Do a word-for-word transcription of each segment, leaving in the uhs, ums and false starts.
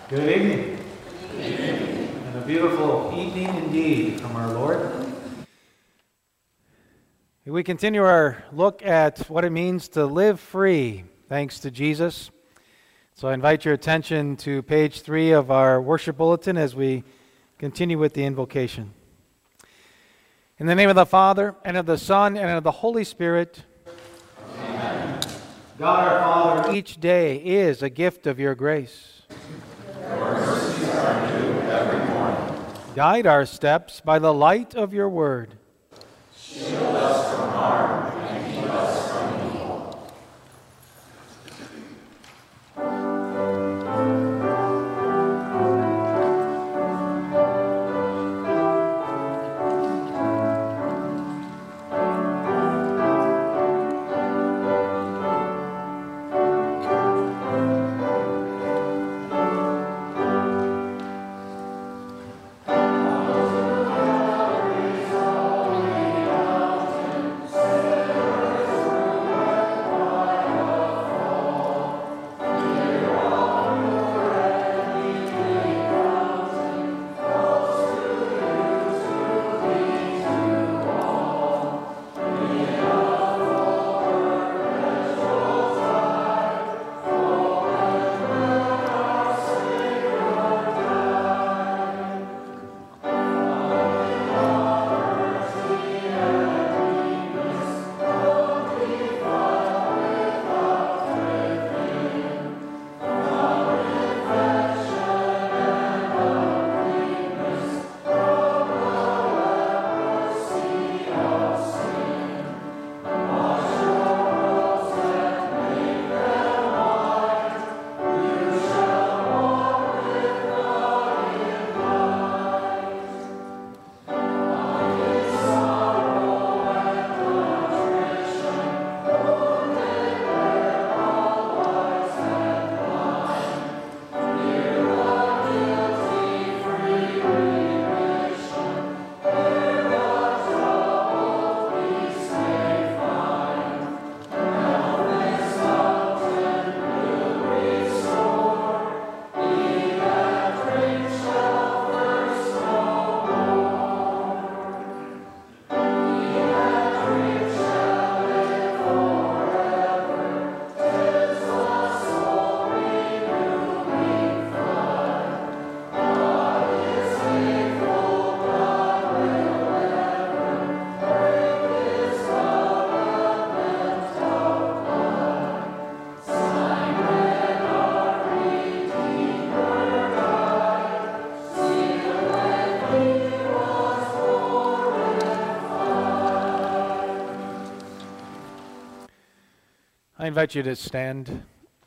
Good evening. Good evening. And a beautiful evening indeed from our Lord. We continue our look at what it means to live free, thanks to Jesus. So I invite your attention to page three of our worship bulletin as we continue with the invocation. In the name of the Father, and of the Son, and of the Holy Spirit. Amen. God our Father, each day is a gift of your grace. Your mercies are new every morning. Guide our steps by the light of your word. Shield us from harm and keep us from evil. I invite you to stand.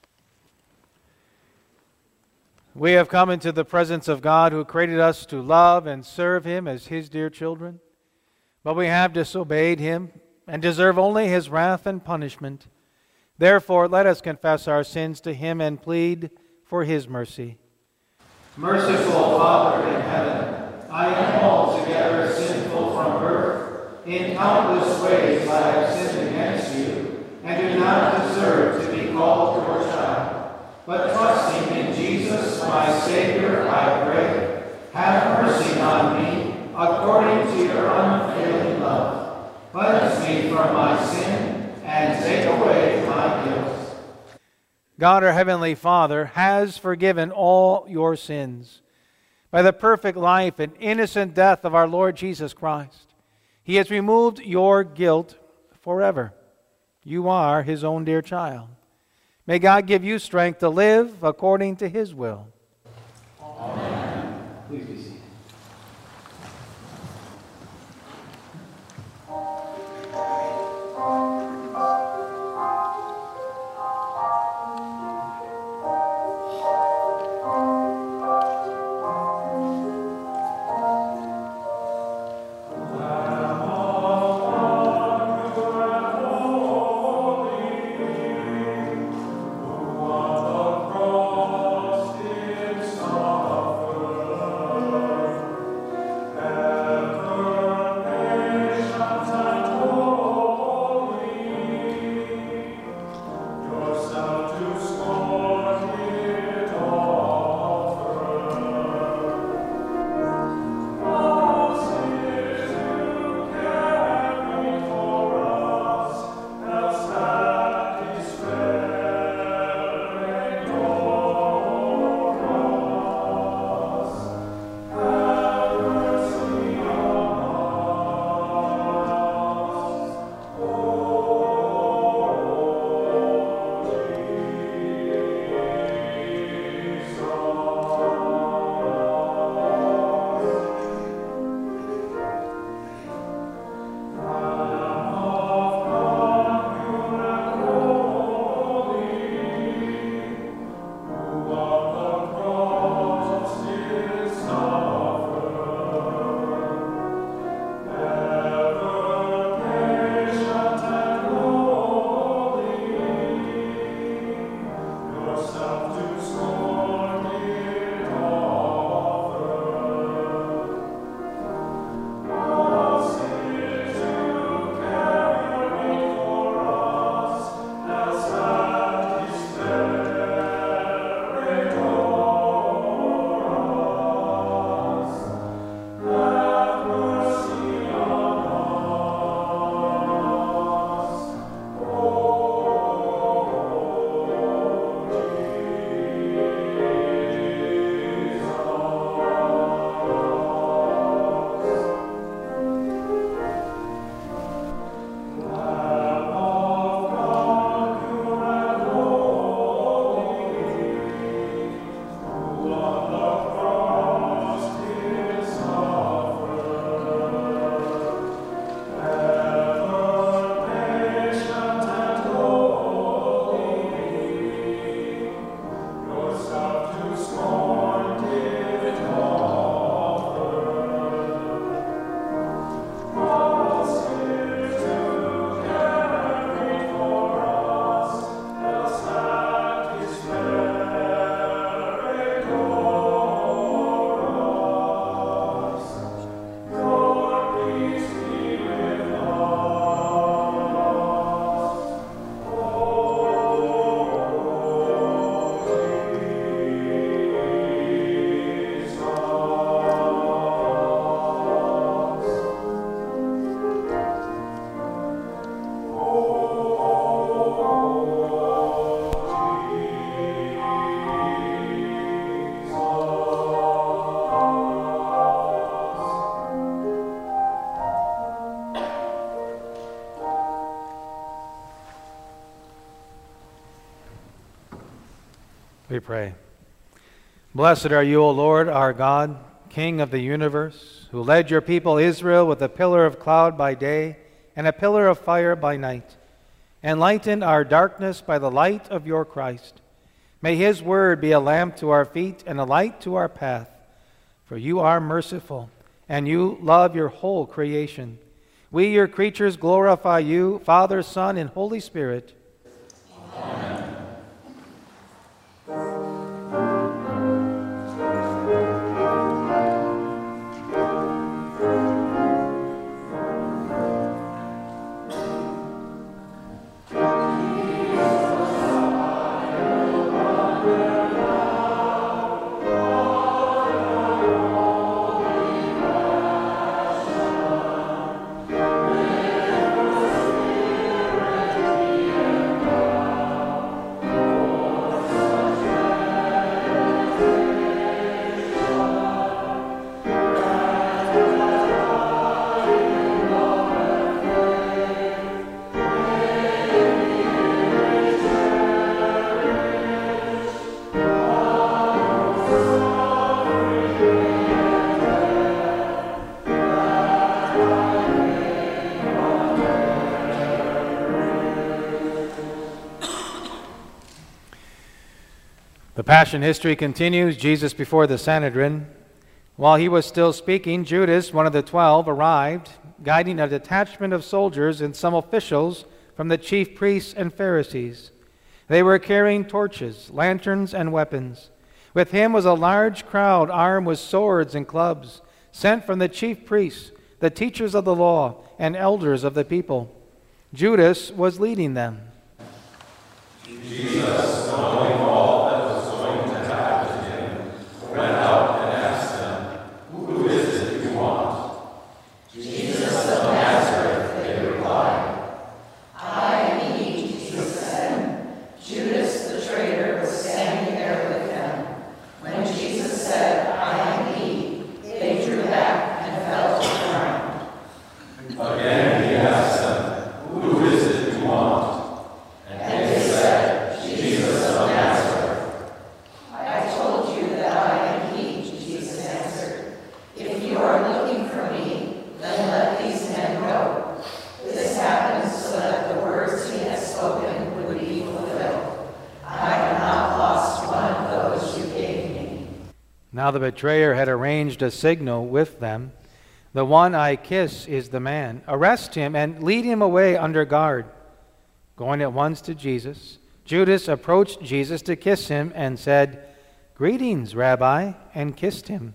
We have come into the presence of God who created us to love and serve Him as His dear children. But we have disobeyed Him and deserve only His wrath and punishment. Therefore, let us confess our sins to Him and plead for His mercy. Merciful Father in heaven, I am altogether sinful from birth. In countless ways I have sinned against you, and do not deserve to be called your child. But trusting in Jesus, my Savior, I pray, have mercy on me according to your unfailing love. Cleanse me from my sin and take away my guilt. God, our Heavenly Father, has forgiven all your sins. By the perfect life and innocent death of our Lord Jesus Christ, He has removed your guilt forever. You are His own dear child. May God give you strength to live according to His will. Amen. Please be seated. Cross did suffer. We pray. Blessed are you, O Lord, our God, King of the universe, who led your people Israel with a pillar of cloud by day and a pillar of fire by night, and lightened our darkness by the light of your Christ. May his word be a lamp to our feet and a light to our path. For you are merciful, and you love your whole creation. We, your creatures, glorify you, Father, Son, and Holy Spirit. Amen. The Passion history continues. Jesus before the Sanhedrin. While he was still speaking, Judas, one of the twelve, arrived, guiding a detachment of soldiers and some officials from the chief priests and Pharisees. They were carrying torches, lanterns, and weapons. With him was a large crowd armed with swords and clubs, sent from the chief priests, the teachers of the law, and elders of the people. Judas was leading them. Jesus, knowing all that was going to happen to him, went out and asked them, "Who is it you want?" Jesus of Nazareth, they replied. I am he, Jesus said. Judas the traitor was standing there with them. When Jesus said, I am he, they drew back and fell to the ground. Again he asked them, "Who is it you want?" And they said, Jesus of Nazareth. I told you that I am he, Jesus answered. If you are looking for me, then let these men go. This happened so that the words he had spoken would be fulfilled. I have not lost one of those you gave me. Now the betrayer had arranged a signal with them. The one I kiss is the man. Arrest him and lead him away under guard. Going at once to Jesus, Judas approached Jesus to kiss him and said, "Greetings, Rabbi," and kissed him.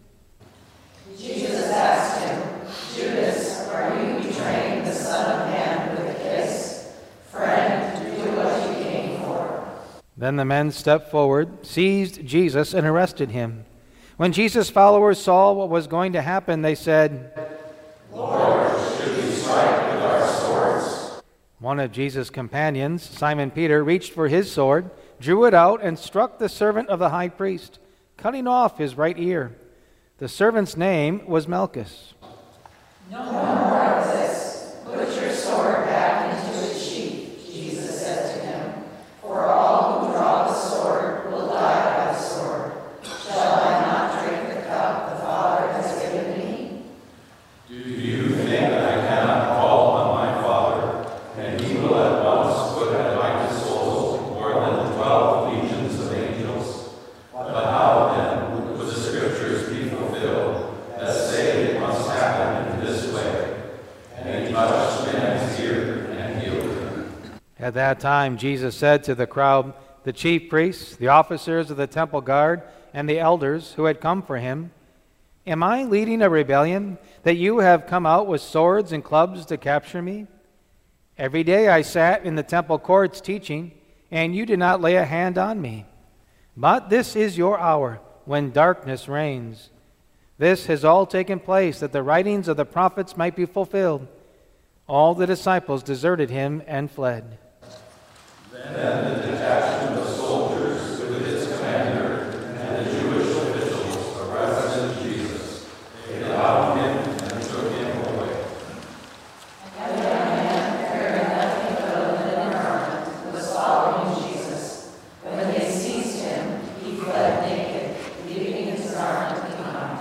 Jesus asked him, "Judas, are you betraying the Son of Man with a kiss? Friend, do what you came for." Then the men stepped forward, seized Jesus, and arrested him. When Jesus' followers saw what was going to happen, they said, "Lord, should we strike with our swords?" One of Jesus' companions, Simon Peter, reached for his sword, drew it out, and struck the servant of the high priest, cutting off his right ear. The servant's name was Malchus. "No more of this. Put your sword back into its sheath," Jesus said to him. "For all who draw the sword will die by the sword. Shall I not drink the cup the Father has given me?" Do you think that I cannot call on my Father, and he will at once put at my disposal more than twelve legions of angels? But how then would the Scriptures be fulfilled that say it must happen in this way? And he touched the man's ear and healed him. At that time, Jesus said to the crowd, the chief priests, the officers of the temple guard, and the elders who had come for him, "Am I leading a rebellion that you have come out with swords and clubs to capture me? Every day I sat in the temple courts teaching, and you did not lay a hand on me. But this is your hour when darkness reigns. This has all taken place that the writings of the prophets might be fulfilled." All the disciples deserted him and fled. Then the detachment of soldiers with its commander and the Jewish officials arrested Jesus. They bound him and took him away. A young man carrying nothing but a linen garment was following Jesus. When they seized him, he fled naked, leaving his garment behind.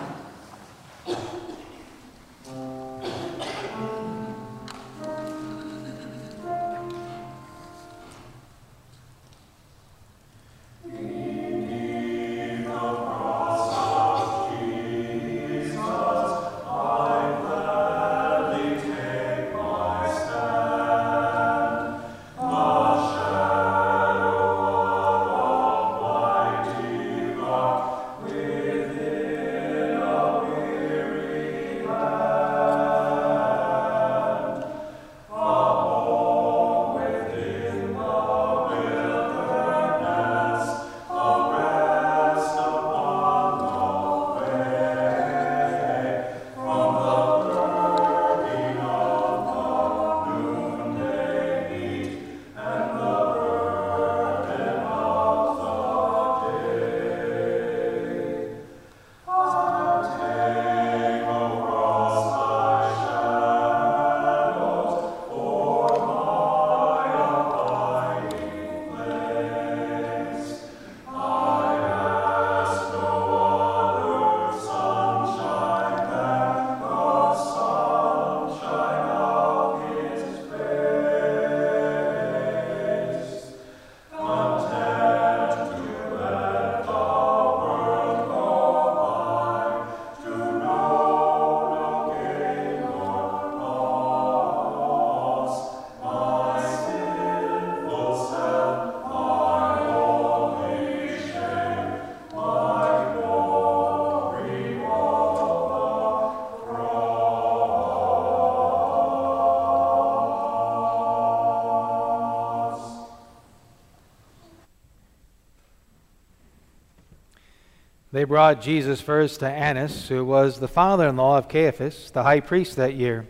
They brought Jesus first to Annas, who was the father-in-law of Caiaphas, the high priest that year.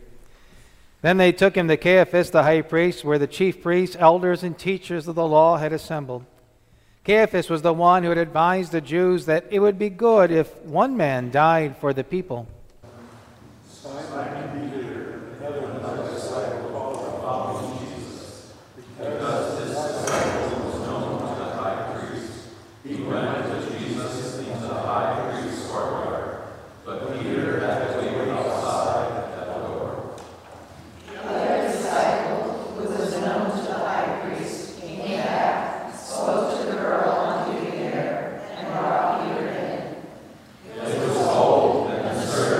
Then they took him to Caiaphas, the high priest, where the chief priests, elders, and teachers of the law had assembled. Caiaphas was the one who had advised the Jews that it would be good if one man died for the people. It was old and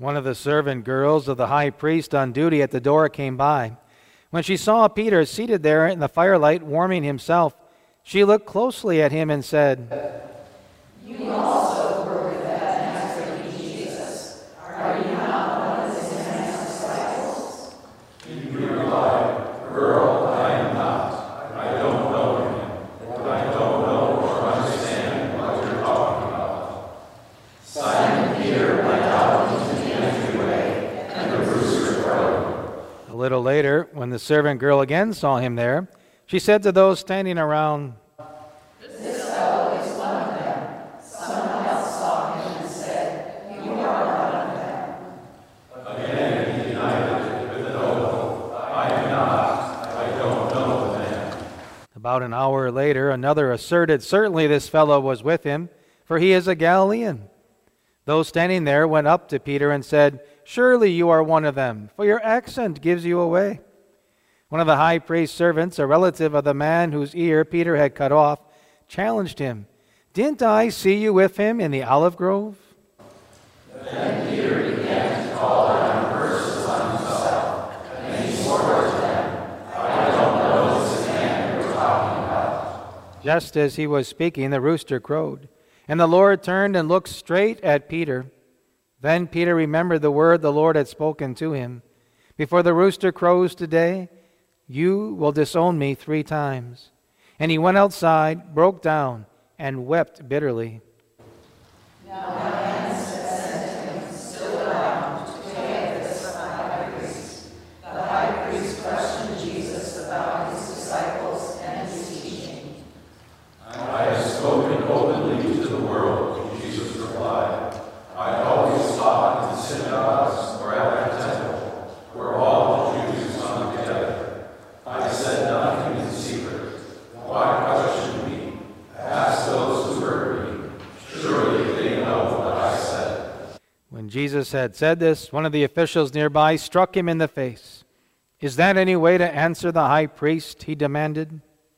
One of the servant girls of the high priest on duty at the door came by. When she saw Peter seated there in the firelight warming himself, she looked closely at him and said, "You also were with that Nazarene Jesus. Are you not one of his disciples?" He replied, "Girl, I am not. I don't know him. I don't know or understand what you're talking about." Simon Peter went out into the entryway, and the rooster crowed. A little later, when the servant girl again saw him there, she said to those standing around, "This fellow is one of them." Someone else saw him and said, "You are one of them." Again he denied it with an oath, "I am not. I don't know the man." About an hour later, another asserted, "Certainly this fellow was with him, for he is a Galilean." Those standing there went up to Peter and said, "Surely you are one of them, for your accent gives you away." One of the high priest's servants, a relative of the man whose ear Peter had cut off, challenged him, "Didn't I see you with him in the olive grove?" Then Peter began to call out curses on himself, and he swore to them, "I don't know this man you're talking about." Just as he was speaking, the rooster crowed, and the Lord turned and looked straight at Peter. Then Peter remembered the word the Lord had spoken to him. "Before the rooster crows today, you will disown me three times." And he went outside, broke down, and wept bitterly. Now the hands that sent him still bound to Caiaphas the high priest. The high priest questioned Jesus about his disciples and his teaching. "I have spoken openly to the world," Jesus replied. "I always taught in the synagogues or at the temple, where all the Jews come together. I said nothing in secret. Why question me? Ask those who heard me. Surely they know what I said." When Jesus had said this, one of the officials nearby struck him in the face. "Is that any way to answer the high priest?" he demanded.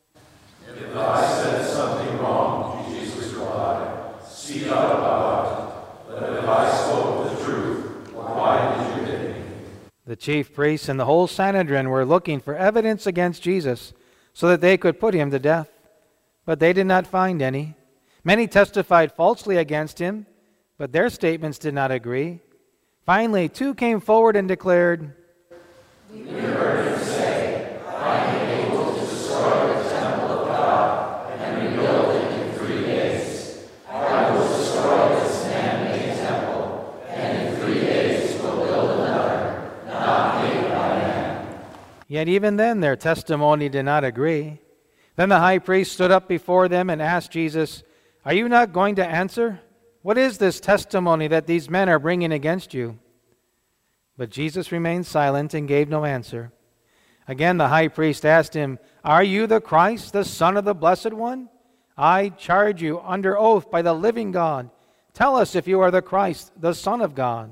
"If I said something wrong," Jesus replied, "speak up about it. But if I spoke the truth, why did you hit me?" The chief priests and the whole Sanhedrin were looking for evidence against Jesus so that they could put him to death. But they did not find any. Many testified falsely against him, but their statements did not agree. Finally, two came forward and declared, "We heard him say, 'I am able to destroy the temple of God and rebuild it in three days. I will destroy this man-made temple, and in three days will build another, not made by man.'" Yet even then their testimony did not agree. Then the high priest stood up before them and asked Jesus, "Are you not going to answer? What is this testimony that these men are bringing against you?" But Jesus remained silent and gave no answer. Again the high priest asked him, "Are you the Christ, the Son of the Blessed One? I charge you under oath by the living God. Tell us if you are the Christ, the Son of God."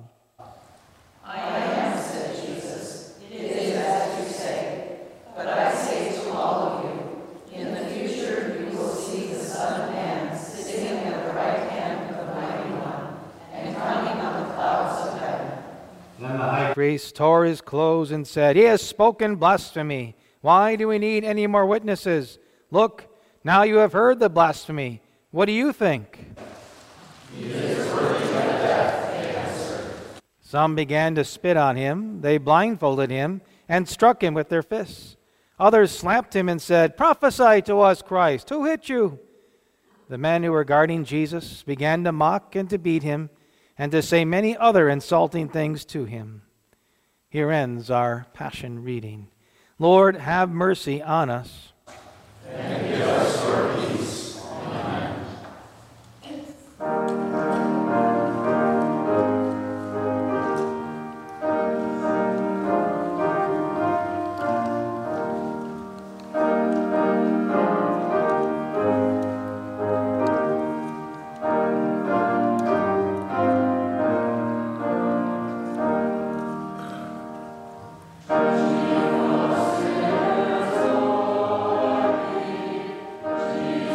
"I am," said Jesus. "It is as you say. But I say to all of you, in the future you will see the Son of Man sitting at the right hand of the Mighty One, and coming on the clouds of heaven." Then the high priest tore his clothes and said, "He has spoken blasphemy. Why do we need any more witnesses? Look, now you have heard the blasphemy. What do you think?" "He is worthy of death," they answered. Some began to spit on him. They blindfolded him and struck him with their fists. Others slapped him and said, "Prophesy to us, Christ. Who hit you?" The men who were guarding Jesus began to mock and to beat him and to say many other insulting things to him. Here ends our Passion reading. Lord, have mercy on us. And give us your peace. Amen. Jesus.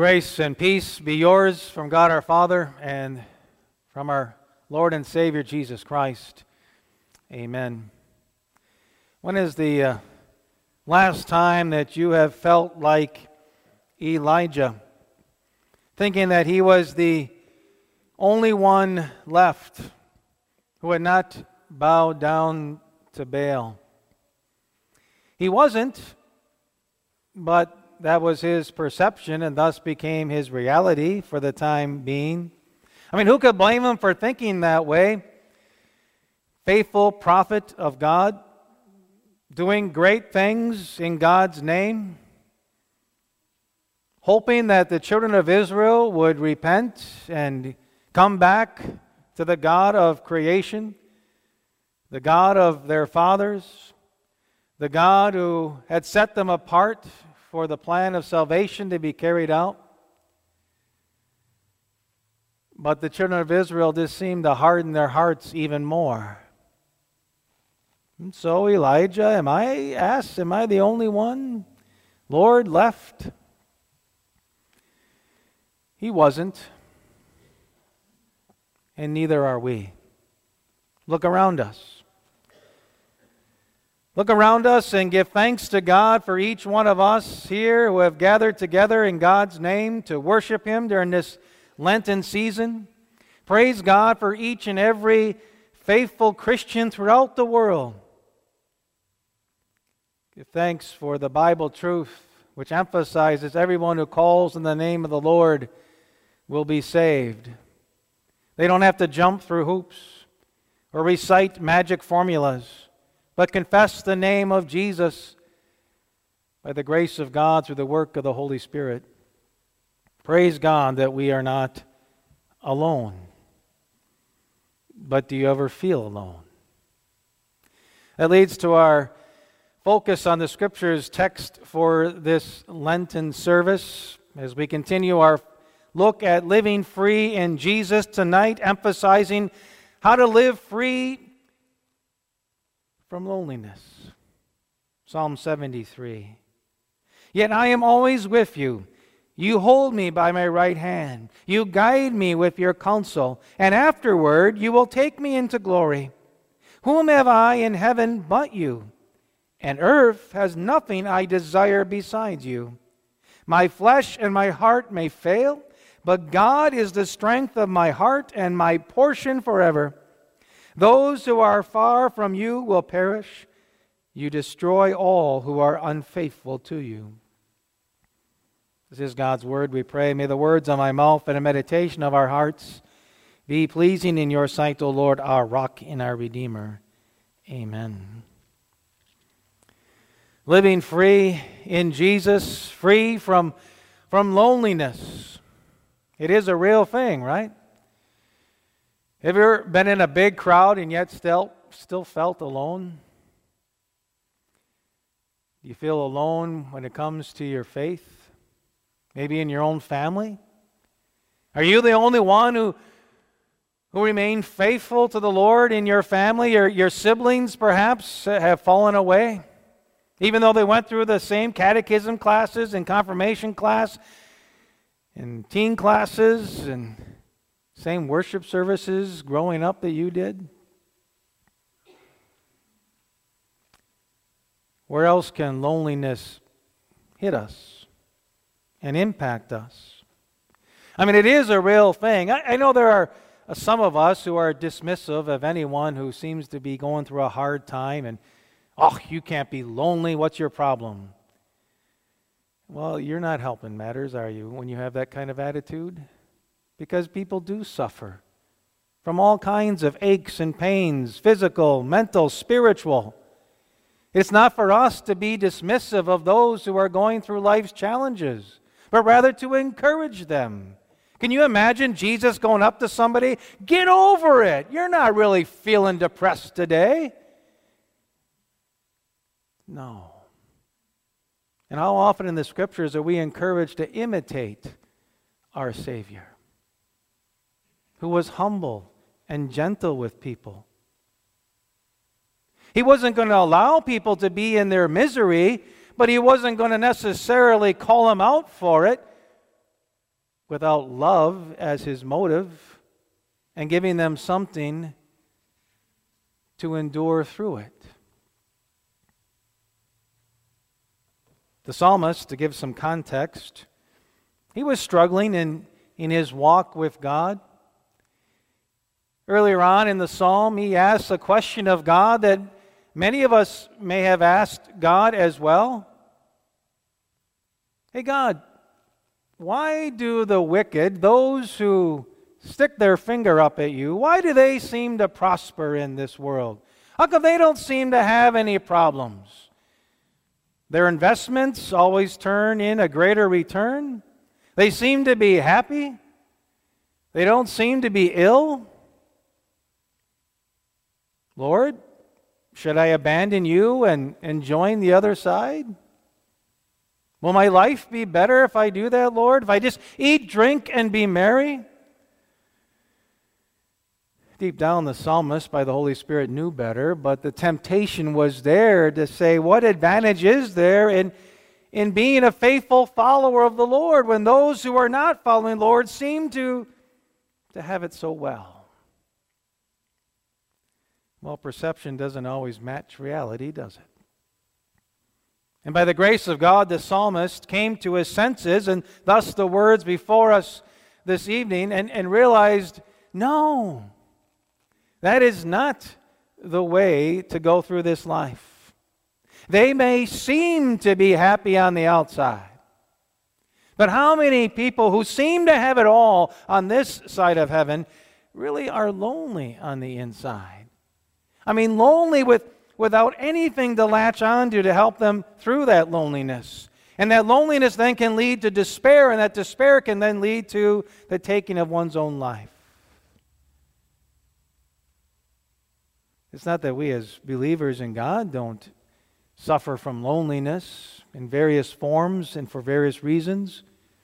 Grace and peace be yours from God our Father and from our Lord and Savior Jesus Christ. Amen. When is the uh, last time that you have felt like Elijah, thinking that he was the only one left who had not bowed down to Baal? He wasn't, but that was his perception and thus became his reality for the time being. I mean, who could blame him for thinking that way? Faithful prophet of God, doing great things in God's name, hoping that the children of Israel would repent and come back to the God of creation, the God of their fathers, the God who had set them apart for the plan of salvation to be carried out. But the children of Israel just seemed to harden their hearts even more. And so Elijah, am I asked, am I the only one, Lord, left? He wasn't, and neither are we. Look around us. Look around us and give thanks to God for each one of us here who have gathered together in God's name to worship Him during this Lenten season. Praise God for each and every faithful Christian throughout the world. Give thanks for the Bible truth, which emphasizes everyone who calls in the name of the Lord will be saved. They don't have to jump through hoops or recite magic formulas, but confess the name of Jesus by the grace of God through the work of the Holy Spirit. Praise God that we are not alone. But do you ever feel alone? That leads to our focus on the Scriptures text for this Lenten service as we continue our look at living free in Jesus tonight, emphasizing how to live free from loneliness. Psalm seventy-three. Yet I am always with you. You hold me by my right hand. You guide me with your counsel, and afterward you will take me into glory. Whom have I in heaven but you? And earth has nothing I desire besides you. My flesh and my heart may fail, but God is the strength of my heart and my portion forever. Those who are far from you will perish. You destroy all who are unfaithful to you. This is God's word, we pray. May the words of my mouth and the meditation of our hearts be pleasing in your sight, O Lord, our rock and our Redeemer. Amen. Living free in Jesus, free from, from loneliness. It is a real thing, right? Have you ever been in a big crowd and yet still, still felt alone? Do you feel alone when it comes to your faith? Maybe in your own family? Are you the only one who, who remain faithful to the Lord in your family? Your, your siblings perhaps have fallen away, even though they went through the same catechism classes and confirmation class and teen classes and same worship services growing up that you did? Where else can loneliness hit us and impact us? I mean, it is a real thing. I, I know there are uh, some of us who are dismissive of anyone who seems to be going through a hard time and, oh, you can't be lonely. What's your problem? Well, you're not helping matters, are you, when you have that kind of attitude? Because people do suffer from all kinds of aches and pains, physical, mental, spiritual. It's not for us to be dismissive of those who are going through life's challenges, but rather to encourage them. Can you imagine Jesus going up to somebody? Get over it. You're not really feeling depressed today. No. And how often in the Scriptures are we encouraged to imitate our Savior, who was humble and gentle with people? He wasn't going to allow people to be in their misery, but he wasn't going to necessarily call them out for it. without love as his motive and giving them something to endure through it. The psalmist, to give some context, he was struggling in, in his walk with God. Earlier on in the psalm, he asks a question of God that many of us may have asked God as well. Hey God, why do the wicked, those who stick their finger up at you, why do they seem to prosper in this world? How come they don't seem to have any problems? Their investments always turn in a greater return. They seem to be happy. They don't seem to be ill. Lord, should I abandon you and, and join the other side? Will my life be better if I do that, Lord? If I just eat, drink, and be merry? Deep down, the psalmist, by the Holy Spirit, knew better, but the temptation was there to say, what advantage is there in, in being a faithful follower of the Lord when those who are not following the Lord seem to, to have it so well? Well, perception doesn't always match reality, does it? And by the grace of God, the psalmist came to his senses, and thus the words before us this evening, and, and realized, no, that is not the way to go through this life. They may seem to be happy on the outside, but how many people who seem to have it all on this side of heaven really are lonely on the inside? I mean, lonely with, without anything to latch onto to help them through that loneliness. And that loneliness then can lead to despair, and that despair can then lead to the taking of one's own life. It's not that we as believers in God don't suffer from loneliness in various forms and for various reasons.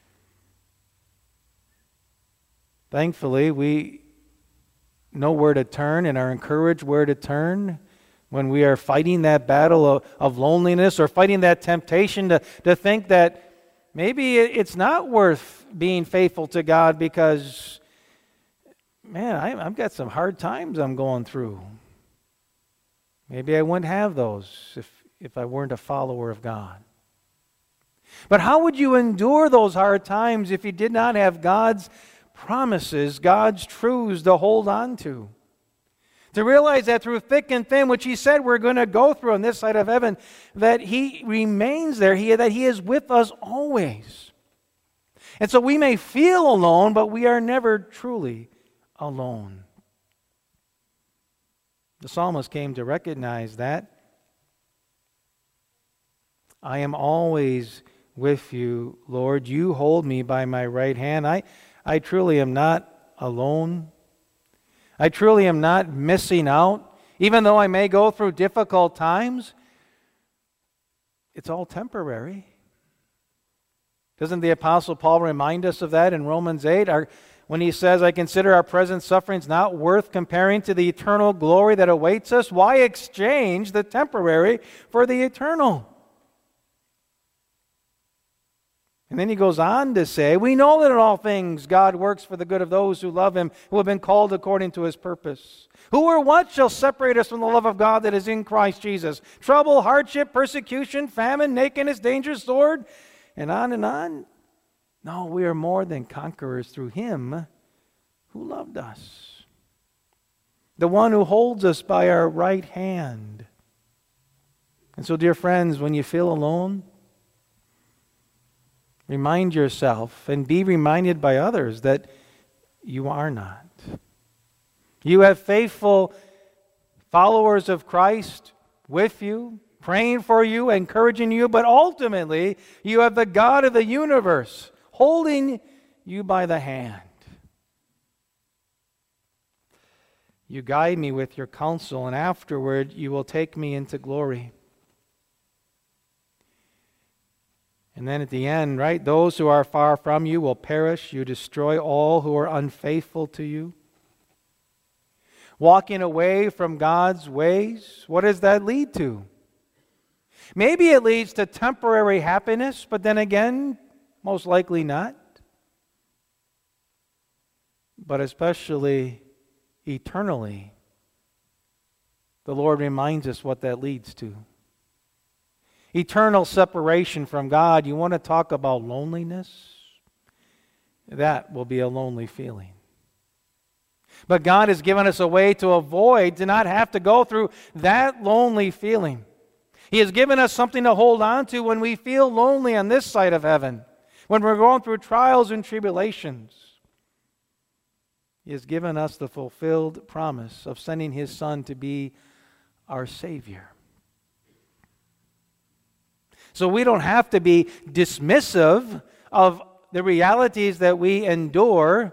Thankfully, we know where to turn and are encouraged where to turn when we are fighting that battle of, of loneliness or fighting that temptation to, to think that maybe it's not worth being faithful to God because, man, I, I've got some hard times I'm going through. Maybe I wouldn't have those if, if I weren't a follower of God. But how would you endure those hard times if you did not have God's promises, God's truths to hold on to? To realize that through thick and thin, which He said we're going to go through on this side of heaven, that He remains there, he, that He is with us always. And so we may feel alone, but we are never truly alone. The psalmist came to recognize that. I am always with you, Lord. You hold me by my right hand. I, I truly am not alone. I truly am not missing out. Even though I may go through difficult times, it's all temporary. Doesn't the Apostle Paul remind us of that in Romans eight? Our, when he says, I consider our present sufferings not worth comparing to the eternal glory that awaits us. Why exchange the temporary for the eternal? And then he goes on to say, we know that in all things God works for the good of those who love Him, who have been called according to His purpose. Who or what shall separate us from the love of God that is in Christ Jesus? Trouble, hardship, persecution, famine, nakedness, danger, sword, and on and on. No, we are more than conquerors through Him who loved us. The one who holds us by our right hand. And so, dear friends, when you feel alone, remind yourself and be reminded by others that you are not. You have faithful followers of Christ with you, praying for you, encouraging you, but ultimately you have the God of the universe holding you by the hand. You guide me with your counsel, and afterward you will take me into glory. And then at the end, right, those who are far from you will perish. You destroy all who are unfaithful to you. Walking away from God's ways, what does that lead to? Maybe it leads to temporary happiness, but then again, most likely not. but especially eternally, the Lord reminds us what that leads to. Eternal separation from God. You want to talk about loneliness? That will be a lonely feeling. But God has given us a way to avoid, to not have to go through that lonely feeling. He has given us something to hold on to when we feel lonely on this side of heaven, when we're going through trials and tribulations. He has given us the fulfilled promise of sending His Son to be our Savior. So we don't have to be dismissive of the realities that we endure.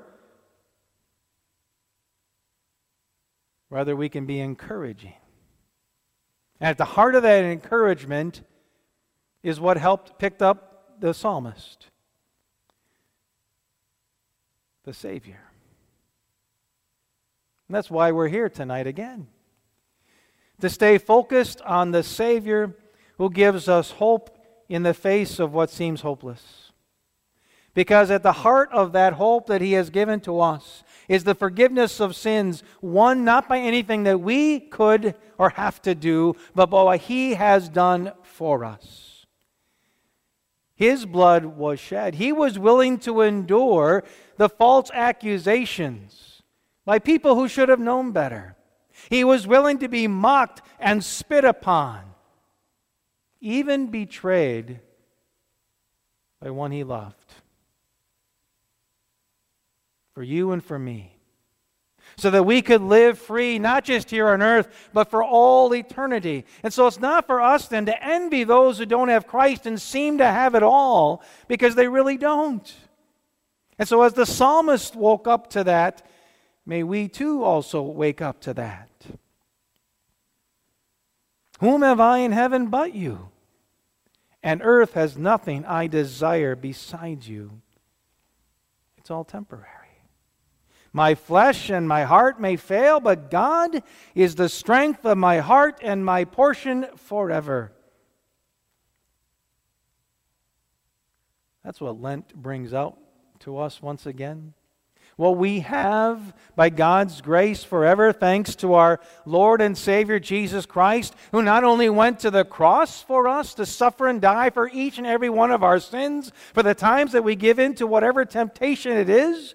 Rather, we can be encouraging. And at the heart of that encouragement is what helped pick up the psalmist, the Savior. And that's why we're here tonight again. To stay focused on the Savior who gives us hope in the face of what seems hopeless. Because at the heart of that hope that He has given to us is the forgiveness of sins, won not by anything that we could or have to do, but by what He has done for us. His blood was shed. He was willing to endure the false accusations by people who should have known better. He was willing to be mocked and spit upon, even betrayed by one He loved. For you and for me, so that we could live free, not just here on earth, but for all eternity. And so it's not for us then to envy those who don't have Christ and seem to have it all, because they really don't. And so as the psalmist woke up to that, may we too also wake up to that. Whom have I in heaven but you? And earth has nothing I desire besides you. It's all temporary. My flesh and my heart may fail, but God is the strength of my heart and my portion forever. That's what Lent brings out to us once again. What we have by God's grace forever, thanks to our Lord and Savior Jesus Christ, who not only went to the cross for us to suffer and die for each and every one of our sins, for the times that we give in to whatever temptation it is,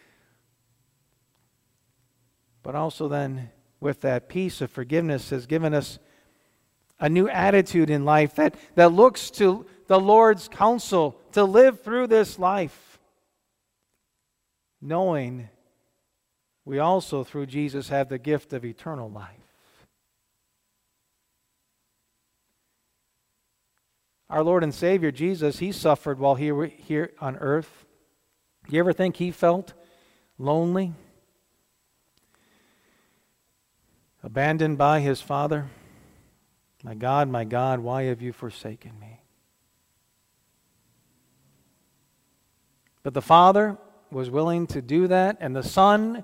but also then, with that peace of forgiveness, has given us a new attitude in life that, that looks to the Lord's counsel to live through this life, knowing we also, through Jesus, have the gift of eternal life. Our Lord and Savior, Jesus, He suffered while He was here on earth. Do you ever think He felt lonely? Abandoned by His Father? My God, my God, why have you forsaken me? But the Father was willing to do that, and the Son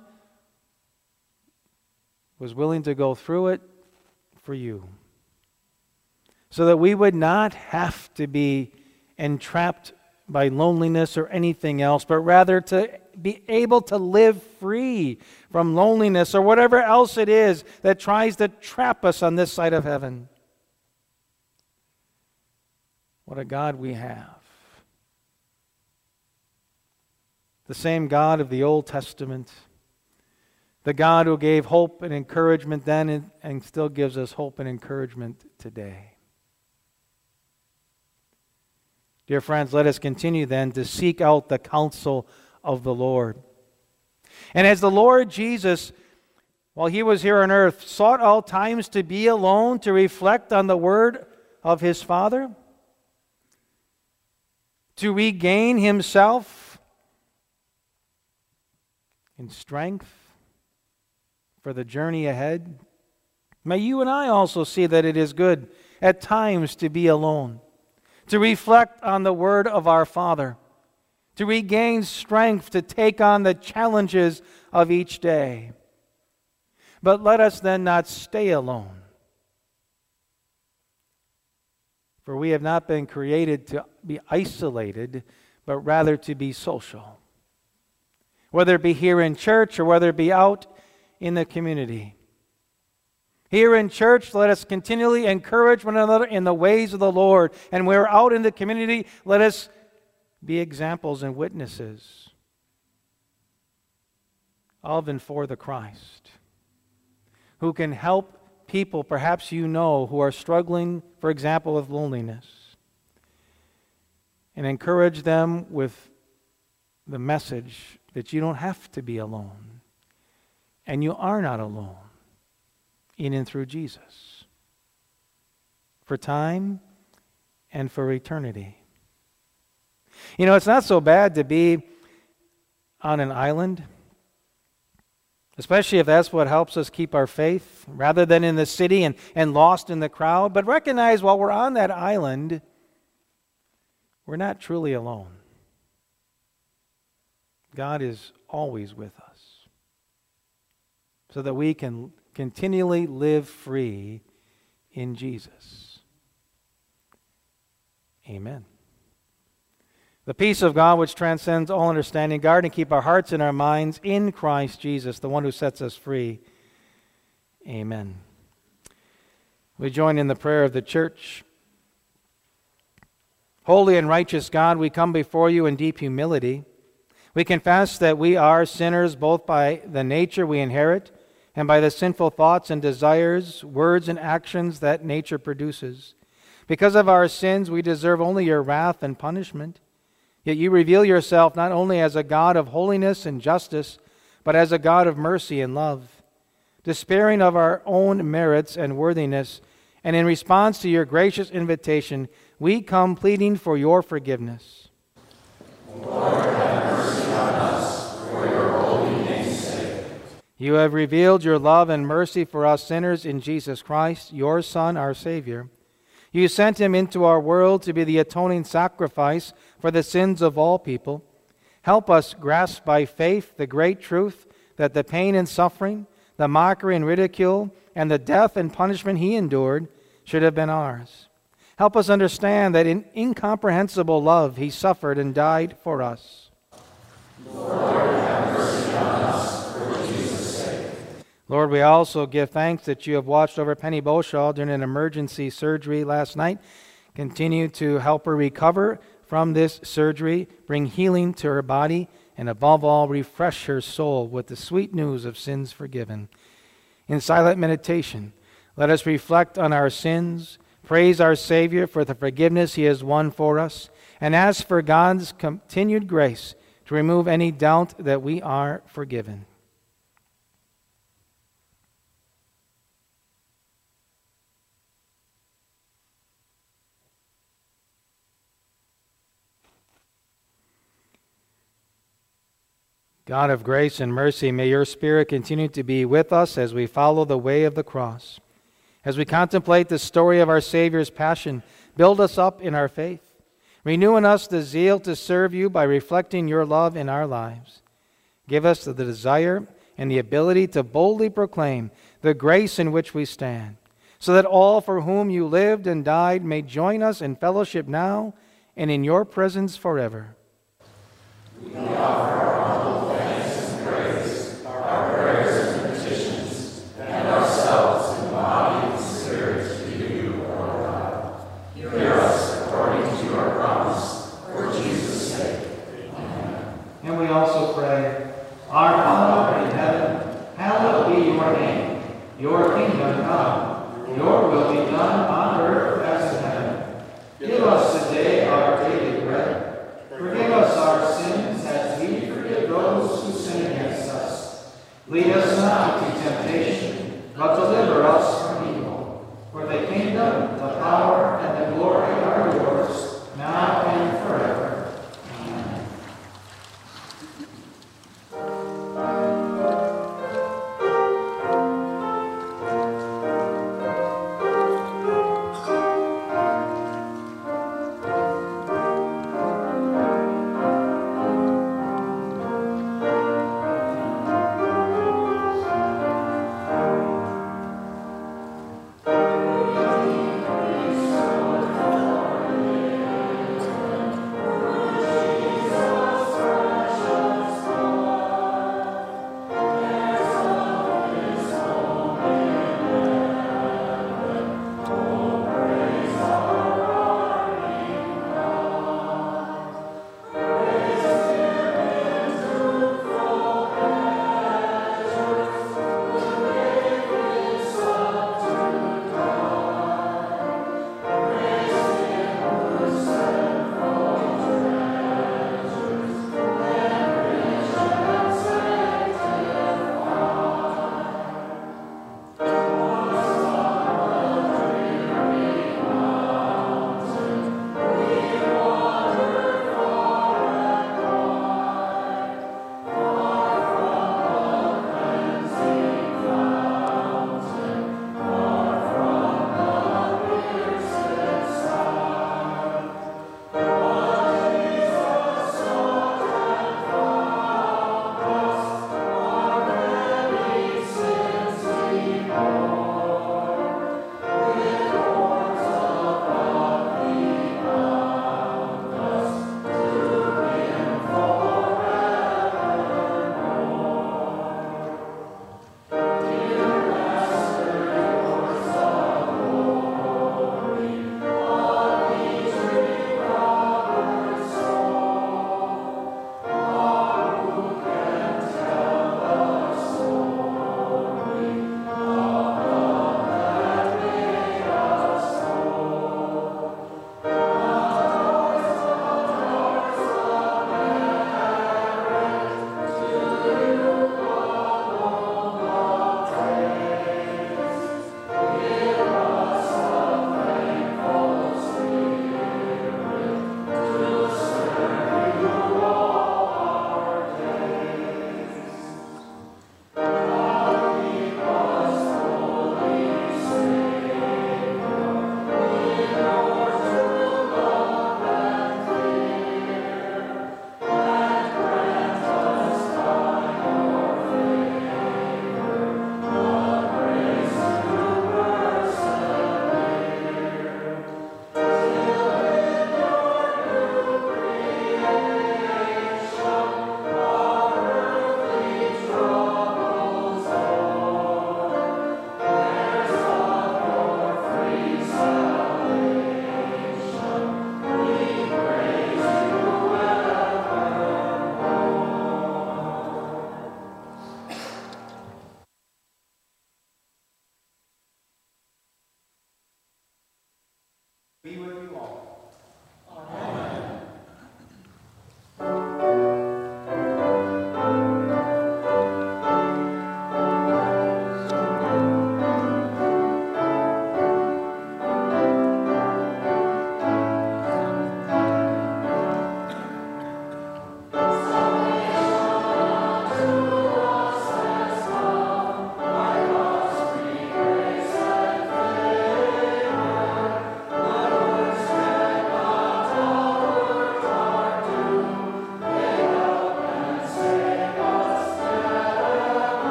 was willing to go through it for you, so that we would not have to be entrapped by loneliness or anything else, but rather to be able to live free from loneliness or whatever else it is that tries to trap us on this side of heaven. What a God we have. The same God of the Old Testament, the God who gave hope and encouragement then and, and still gives us hope and encouragement today. Dear friends, let us continue then to seek out the counsel of the Lord. And as the Lord Jesus, while He was here on earth, sought all times to be alone, to reflect on the word of His Father, to regain Himself in strength for the journey ahead, may you and I also see that it is good at times to be alone, to reflect on the word of our Father, to regain strength to take on the challenges of each day. But let us then not stay alone. For we have not been created to be isolated, but rather to be social. whether it be here in church or whether it be out in the community. Here in church, let us continually encourage one another in the ways of the Lord. And when we're out in the community, let us be examples and witnesses of and for the Christ, who can help people, perhaps you know, who are struggling, for example, with loneliness, and encourage them with the message that you don't have to be alone, and you are not alone in and through Jesus, for time and for eternity. You know, it's not so bad to be on an island, especially if that's what helps us keep our faith, rather than in the city and, and lost in the crowd. But recognize while we're on that island, we're not truly alone. God is always with us, so that we can continually live free in Jesus. Amen. The peace of God, which transcends all understanding, guard and keep our hearts and our minds in Christ Jesus, the one who sets us free. Amen. We join in the prayer of the church. Holy and righteous God, we come before you in deep humility. We confess that we are sinners both by the nature we inherit and by the sinful thoughts and desires, words and actions that nature produces. Because of our sins, we deserve only your wrath and punishment. Yet you reveal yourself not only as a God of holiness and justice, but as a God of mercy and love. Despairing of our own merits and worthiness, and in response to your gracious invitation, we come pleading for your forgiveness. Lord, have mercy on us, for your holy name's sake. You have revealed your love and mercy for us sinners in Jesus Christ, your Son, our Savior. You sent him into our world to be the atoning sacrifice for the sins of all people. Help us grasp by faith the great truth that the pain and suffering, the mockery and ridicule, and the death and punishment he endured should have been ours. Help us understand that in incomprehensible love he suffered and died for us. Lord, have mercy on us, for Jesus' sake. Lord, we also give thanks that you have watched over Penny Beauchamp during an emergency surgery last night. Continue to help her recover from this surgery, bring healing to her body, and above all, refresh her soul with the sweet news of sins forgiven. In silent meditation, let us reflect on our sins, praise our Savior for the forgiveness he has won for us, and ask for God's continued grace to remove any doubt that we are forgiven. God of grace and mercy, may your Spirit continue to be with us as we follow the way of the cross. As we contemplate the story of our Savior's passion, build us up in our faith. Renew in us the zeal to serve you by reflecting your love in our lives. Give us the desire and the ability to boldly proclaim the grace in which we stand, so that all for whom you lived and died may join us in fellowship now and in your presence forever. We offer our humble